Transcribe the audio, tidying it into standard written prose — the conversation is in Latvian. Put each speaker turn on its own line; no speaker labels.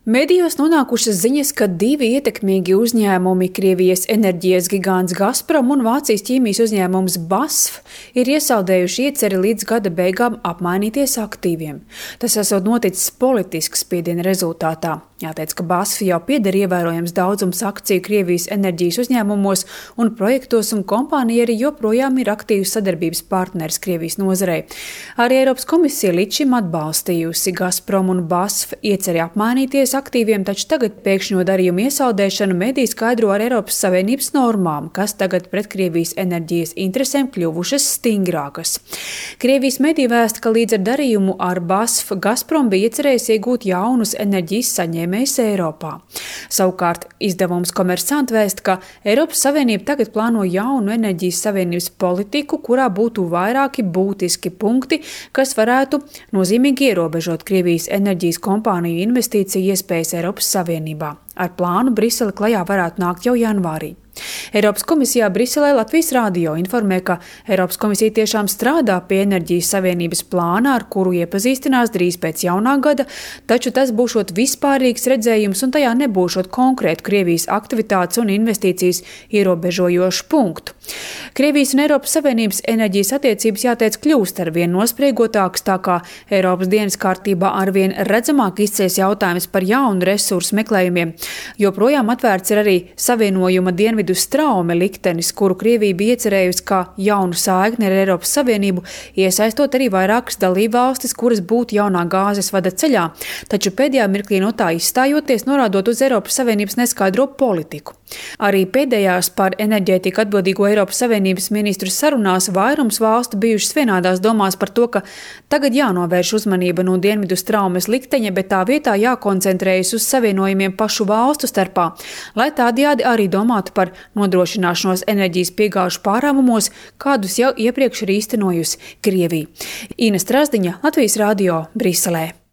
Medijos nonākušas ziņas, ka divi ietekmīgi uzņēmumi, Krievijas enerģijas gigants Gazprom un Vācijas ķīmijas uzņēmums BASF, ir iesaldējuši ieceri līdz gada beigām apmainīties aktīviem. Tas esot noticis politisks spiediena rezultātā. Jāteic, ka BASF jau pieder ievērojams daudzums akciju Krievijas enerģijas uzņēmumos un projektos, un kompānija arī joprojām ir aktīvs sadarbības partneris Krievijas nozarei. Arī Eiropas komisija līdz šim atbalstījusi Gazprom un BASF ieceri apmainīties aktīviem, taču tagad pēkšņo darījumu iesaldēšanu mediji skaidro ar Eiropas Savienības normām, kas tagad pret Krievijas enerģijas interesēm kļuvušas stingrākas. Krievijas mediji vēsta, ka līdz ar darījumu ar BASF Gazprom bija iecerējis iegūt jaunus enerģijas saņēmējus Eiropā. Savukārt izdevums Komersant vēst, ka Eiropas Savienība tagad plāno jaunu enerģijas savienības politiku, kurā būtu vairāki būtiski punkti, kas varētu nozīmīgi ierobežot Krievijas enerģijas kompāniju investīciju iespējas Eiropas Savienībā. Ar plānu Brisele klajā varētu nākt jau janvārī. Eiropas komisijā Briselē Latvijas radio informē, ka Eiropas komisija tiešām strādā pie enerģijas savienības plāna, ar kuru iepazīstinās drīz pēc jaunā gada, taču tas būšot vispārīgs redzējums un tajā nebūšot konkrētu Krievijas aktivitātes un investīcijas ierobežojošu punktu. Krievijas un Eiropas Savienības enerģijas attiecības, jāteic, kļūst arvien nospriegotākas, tā kā Eiropas dienas kārtībā arvien redzamāk izceļas jautājums par jaunu resursu meklējumiem. Joprojām atvērts ir arī savienojuma dienvidu straume liktenis, kuru Krievija bija iecerējusi kā jaunu saikni ar Eiropas Savienību, iesaistot arī vairākas dalībvalstis, kuras būtu jaunā gāzes vada ceļā, taču pēdējā mirklī no tā izstājoties, norādot uz Eiropas Savienības neskaidro politiku. Arī pēdējās par enerģētiku atbildīgo Eiropas Savienības ministru sarunās vairums valstu bijušas vienādās domās par to, ka tagad jānovērš uzmanība no dienvidu straumes likteņa, bet tā vietā jākoncentrējas uz savienojumiem pašu valstu starpā, lai tādējādi arī domātu par nodrošināšanos enerģijas piegāžu pārāvumos, kādus jau iepriekš ir īstenojusi Krievija. Ina Strazdiņa, Latvijas radio, Briselē.